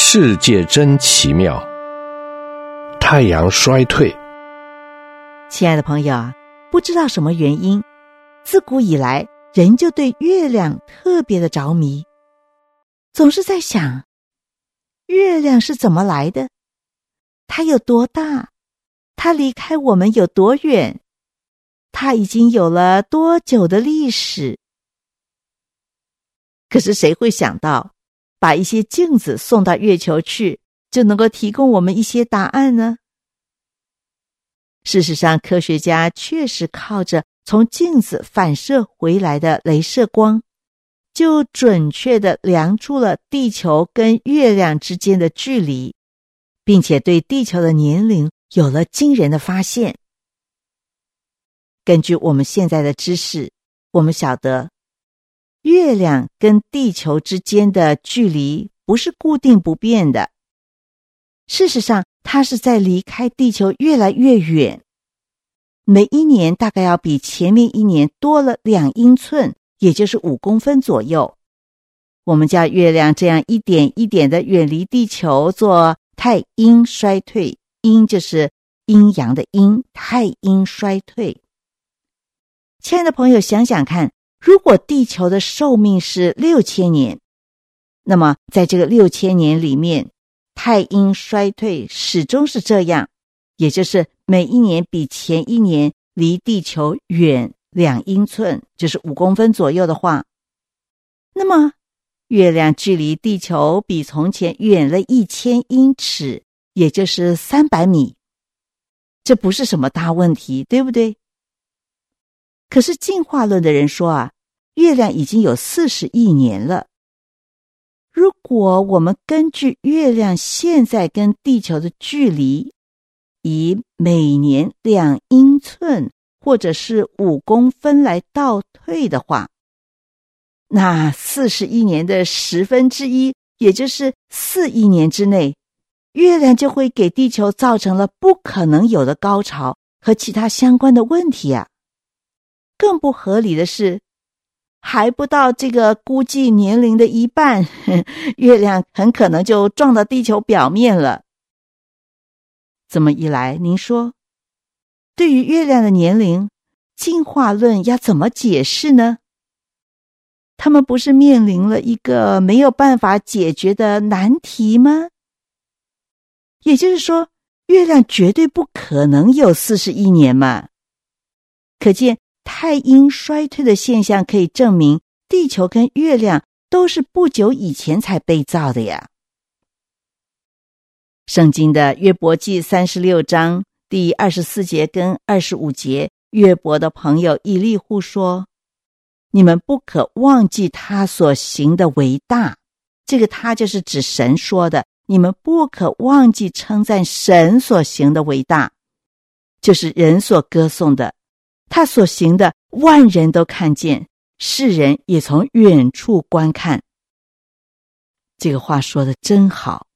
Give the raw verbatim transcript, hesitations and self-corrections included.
世界真奇妙。太阳衰退。 亲爱的朋友啊，不知道什么原因，自古以来人就对月亮特别的着迷，总是在想，月亮是怎么来的？它有多大？它离开我们有多远？它已经有了多久的历史？可是谁会想到，把一些镜子送到月球去，就能够提供我们一些答案呢？事实上，科学家确实靠着从镜子反射回来的雷射光，就准确地量出了地球跟月亮之间的距离，并且对地球的年龄有了惊人的发现。根据我们现在的知识，我们晓得月亮跟地球之间的距离不是固定不变的，事实上它是在离开地球越来越远，每一年大概要比前面一年多了两英寸，也就是五公分左右。我们叫月亮这样一点一点的远离地球做太阴衰退，阴就是阴阳的阴，太阴衰退。亲爱的朋友，想想看，如果地球的寿命是六千年，那么在这个六千年里面，太阴衰退始终是这样，也就是每一年比前一年离地球远两英寸，就是五公分左右的话，那么月亮距离地球比从前远了一千英尺，也就是三百米。这不是什么大问题，对不对？可是进化论的人说啊，月亮已经有四十亿年了。如果我们根据月亮现在跟地球的距离，以每年两英寸或者是五公分来倒退的话，那四十亿年的十分之一，也就是四亿年之内，月亮就会给地球造成了不可能有的高潮和其他相关的问题啊。更不合理的是，还不到这个估计年龄的一半，月亮很可能就撞到地球表面了。这么一来，您说，对于月亮的年龄，进化论要怎么解释呢？他们不是面临了一个没有办法解决的难题吗？也就是说，月亮绝对不可能有四十亿年嘛。可见太阴衰退的现象可以证明，地球跟月亮都是不久以前才被造的呀。圣经的约伯记三十六章第二十四节跟二十五节，约伯的朋友以利户说，你们不可忘记他所行的伟大。这个他就是指神说的，你们不可忘记称赞神所行的伟大，就是人所歌颂的，他所行的万人都看见，世人也从远处观看。这个话说得真好。